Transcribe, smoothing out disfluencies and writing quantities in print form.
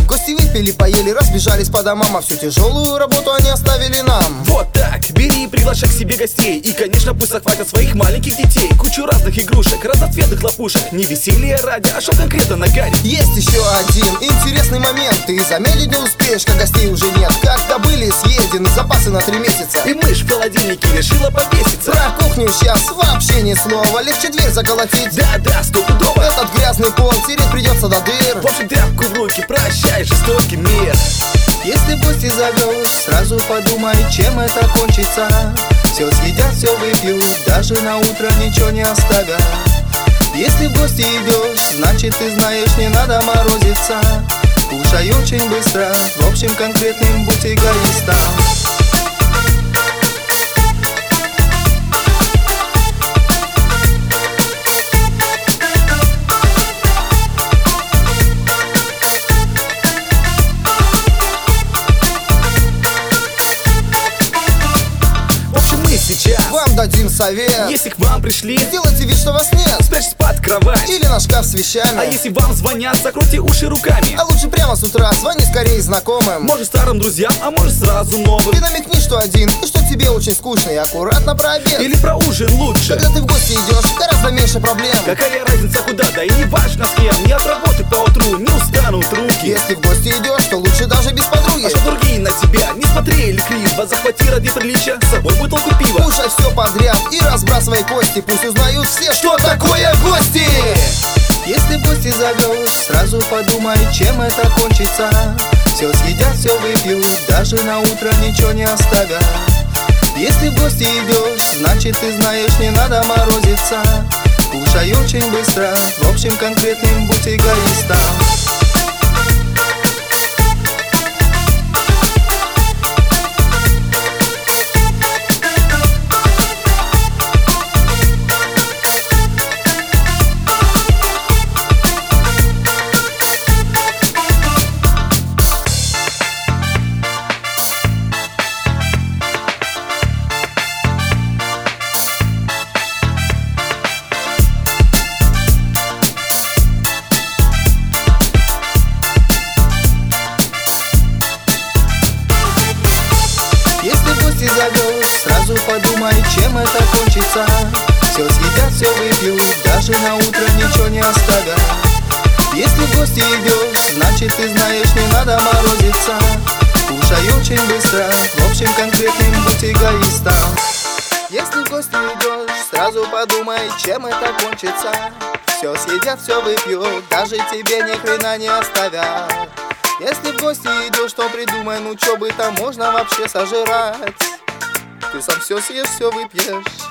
Гости выпили, поели, разбежались по домам, а всю тяжелую работу они оставили нам. Вот так, бери и приглашай к себе гостей. И, конечно, пусть захватят своих маленьких детей. Кучу разных игрушек, разноцветных лопушек. Не веселье ради, а что конкретно на гаре. Есть еще один интересный момент. Ты замедлить не успеешь, как гостей уже нет. Как-то были съедены запасы на 3 месяца. И мышь в холодильнике решила повеситься. Про кухню сейчас вообще ни слова. Легче дверь заколотить. Да-да, стопудово. Этот грязный пол тереть придется до дыр. В общем, тряпку в руки, прощай, жестокий мир. Если в гости зовешь, сразу подумай, чем это кончится. Все съедят, все выпьют, даже на утро ничего не оставят. Если в гости идешь, значит ты знаешь, не надо морозиться. Кушай очень быстро, в общем конкретным будь эгоистом. Вам дадим совет. Если к вам пришли, сделайте вид, что вас нет. спрячьтесь под кровать или на шкаф с вещами. А если вам звонят, закройте уши руками. А лучше прямо с утра звони скорее знакомым. Может старым друзьям, а может сразу новым. Ты намекни, что один, и что тебе очень скучно. И аккуратно про обед или про ужин лучше. Когда ты в гости идешь, гораздо меньше проблем. Какая разница куда, да и не важно с кем. Не от работы поутру, не устанут руки. Если в гости идешь, то лучше даже без подруги. А что другие на тебя не смотрели криво. Захвати ради приличия с собой бутылку пива. Кушай все подряд и разбрасывай кости. Пусть узнают все, что такое гости. Если в гости зовешь, сразу подумай, чем это кончится. Все съедят, все выпьют, даже на утро ничего не оставят. Если в гости идешь, значит ты знаешь, не надо морозиться. Кушай очень быстро, в общем конкретным будь эгоистом. Если в гости зовешь, сразу подумай, чем это кончится. Все съедят, все выпьют, даже на утро ничего не оставят. Если в гости идешь, значит ты знаешь, не надо морозиться. Кушай очень быстро, в общем конкретным будь эгоистом. Если в гости идешь, сразу подумай, чем это кончится. Все съедят, все выпьют, даже тебе ни хрена не оставят. Если в гости идешь, то придумай, ну чё бы там можно вообще сожрать. Ты сам все съешь, все выпьешь.